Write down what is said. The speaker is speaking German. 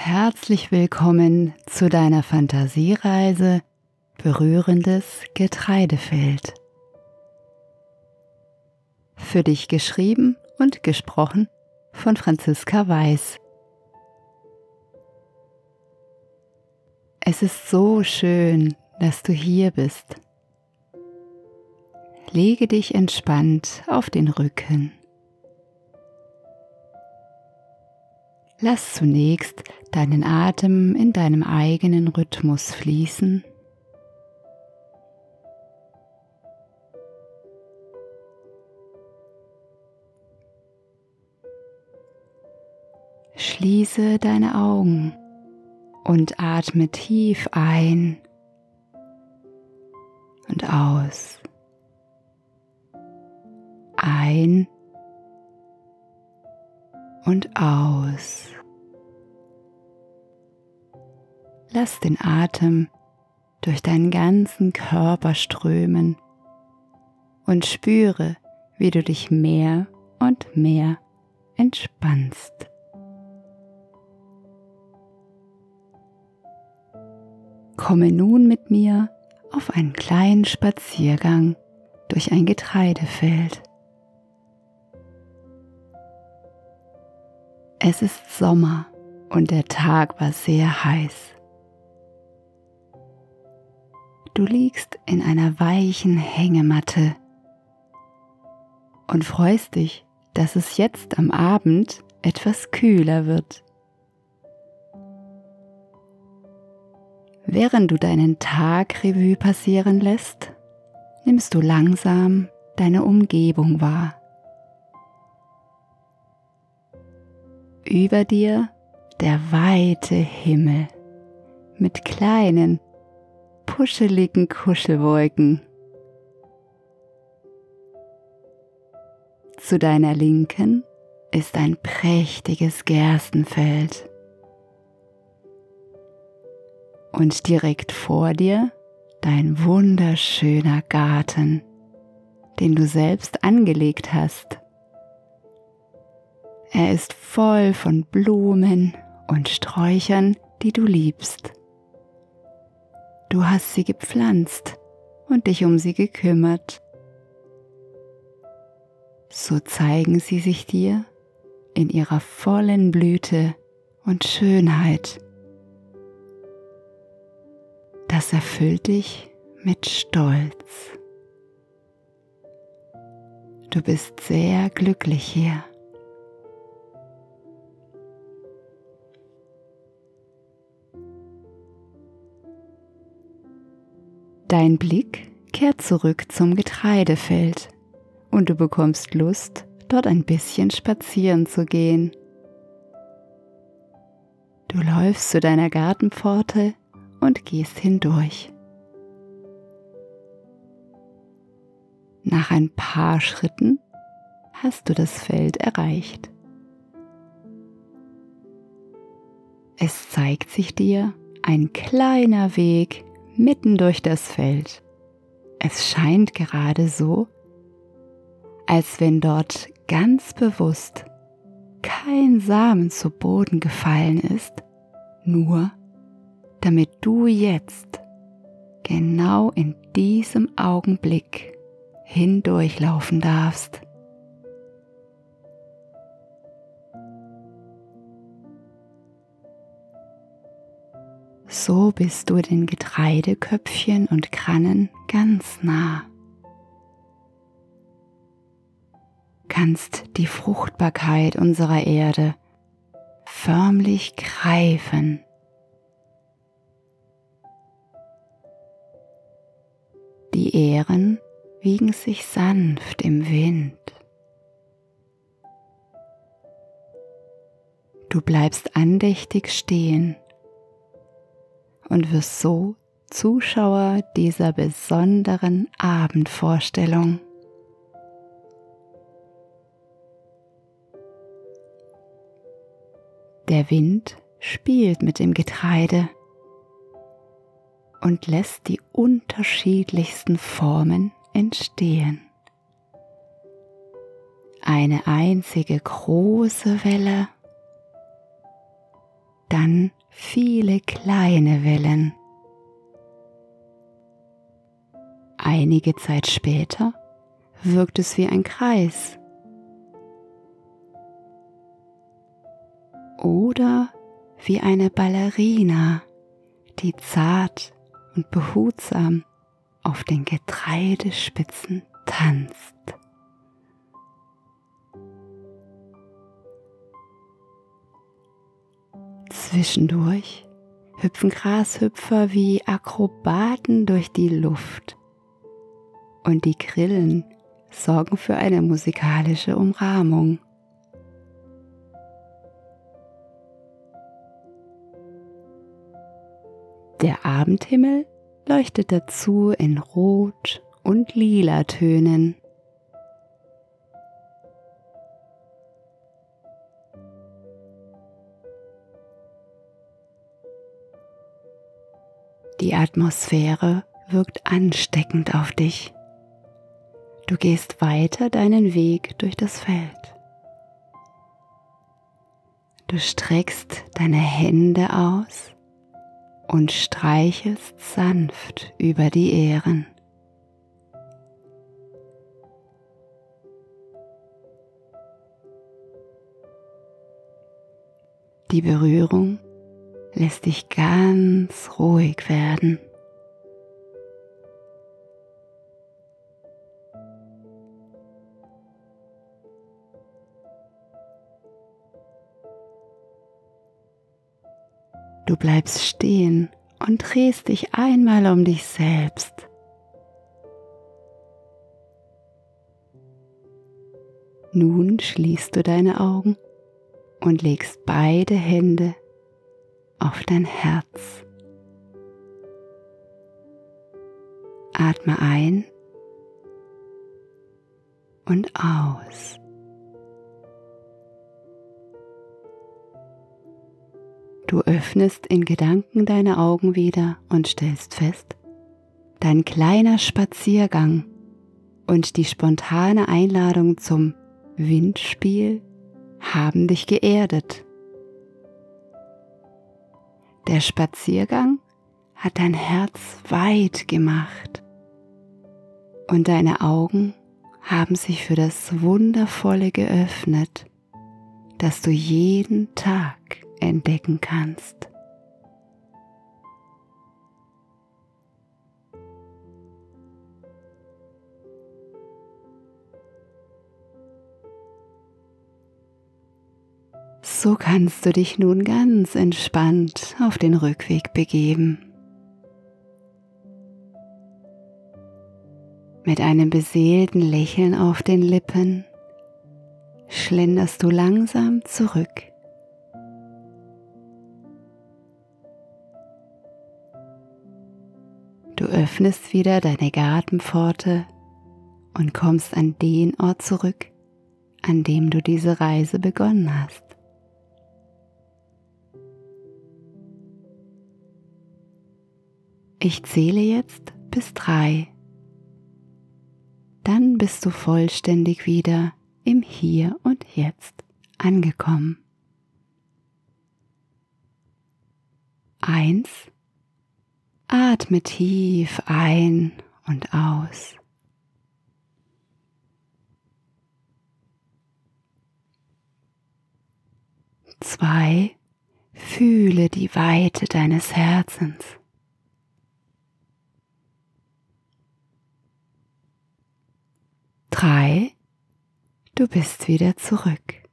Herzlich willkommen zu deiner Fantasiereise Berührendes Getreidefeld. Für dich geschrieben und gesprochen von Franziska Weiß. Es ist so schön, dass du hier bist. Lege dich entspannt auf den Rücken. Lass zunächst deinen Atem in deinem eigenen Rhythmus fließen. Schließe deine Augen und atme tief ein und aus. Ein und aus. Lass den Atem durch deinen ganzen Körper strömen und spüre, wie du dich mehr und mehr entspannst. Komme nun mit mir auf einen kleinen Spaziergang durch ein Getreidefeld. Es ist Sommer und der Tag war sehr heiß. Du liegst in einer weichen Hängematte und freust dich, dass es jetzt am Abend etwas kühler wird. Während du deinen Tag Revue passieren lässt, nimmst du langsam deine Umgebung wahr. Über dir der weite Himmel mit kleinen, puscheligen Kuschelwolken. Zu deiner Linken ist ein prächtiges Gerstenfeld. Und direkt vor dir dein wunderschöner Garten, den du selbst angelegt hast. Er ist voll von Blumen und Sträuchern, die du liebst. Du hast sie gepflanzt und dich um sie gekümmert. So zeigen sie sich dir in ihrer vollen Blüte und Schönheit. Das erfüllt dich mit Stolz. Du bist sehr glücklich hier. Dein Blick kehrt zurück zum Getreidefeld und du bekommst Lust, dort ein bisschen spazieren zu gehen. Du läufst zu deiner Gartenpforte und gehst hindurch. Nach ein paar Schritten hast du das Feld erreicht. Es zeigt sich dir ein kleiner Weg mitten durch das Feld. Es scheint gerade so, als wenn dort ganz bewusst kein Samen zu Boden gefallen ist, nur damit du jetzt genau in diesem Augenblick hindurchlaufen darfst. So bist du den Getreideköpfchen und Grannen ganz nah. Kannst die Fruchtbarkeit unserer Erde förmlich greifen. Die Ähren wiegen sich sanft im Wind. Du bleibst andächtig stehen und wirst so Zuschauer dieser besonderen Abendvorstellung. Der Wind spielt mit dem Getreide und lässt die unterschiedlichsten Formen entstehen. Eine einzige große Welle, dann viele kleine Wellen. Einige Zeit später wirkt es wie ein Kreis oder wie eine Ballerina, die zart und behutsam auf den Getreidespitzen tanzt. Zwischendurch hüpfen Grashüpfer wie Akrobaten durch die Luft und die Grillen sorgen für eine musikalische Umrahmung. Der Abendhimmel leuchtet dazu in Rot- und Lila-Tönen. Die Atmosphäre wirkt ansteckend auf dich. Du gehst weiter deinen Weg durch das Feld. Du streckst deine Hände aus und streichelst sanft über die Ähren. Die Berührung lässt dich ganz ruhig werden. Du bleibst stehen und drehst dich einmal um dich selbst. Nun schließt du deine Augen und legst beide Hände auf dein Herz. Atme ein und aus. Du öffnest in Gedanken deine Augen wieder und stellst fest, dein kleiner Spaziergang und die spontane Einladung zum Windspiel haben dich geerdet. Der Spaziergang hat dein Herz weit gemacht und deine Augen haben sich für das Wundervolle geöffnet, das du jeden Tag entdecken kannst. So kannst du dich nun ganz entspannt auf den Rückweg begeben. Mit einem beseelten Lächeln auf den Lippen schlenderst du langsam zurück. Du öffnest wieder deine Gartenpforte und kommst an den Ort zurück, an dem du diese Reise begonnen hast. Ich zähle jetzt bis 3. Dann bist du vollständig wieder im Hier und Jetzt angekommen. 1. Atme tief ein und aus. 2. Fühle die Weite deines Herzens. 3. Du bist wieder zurück.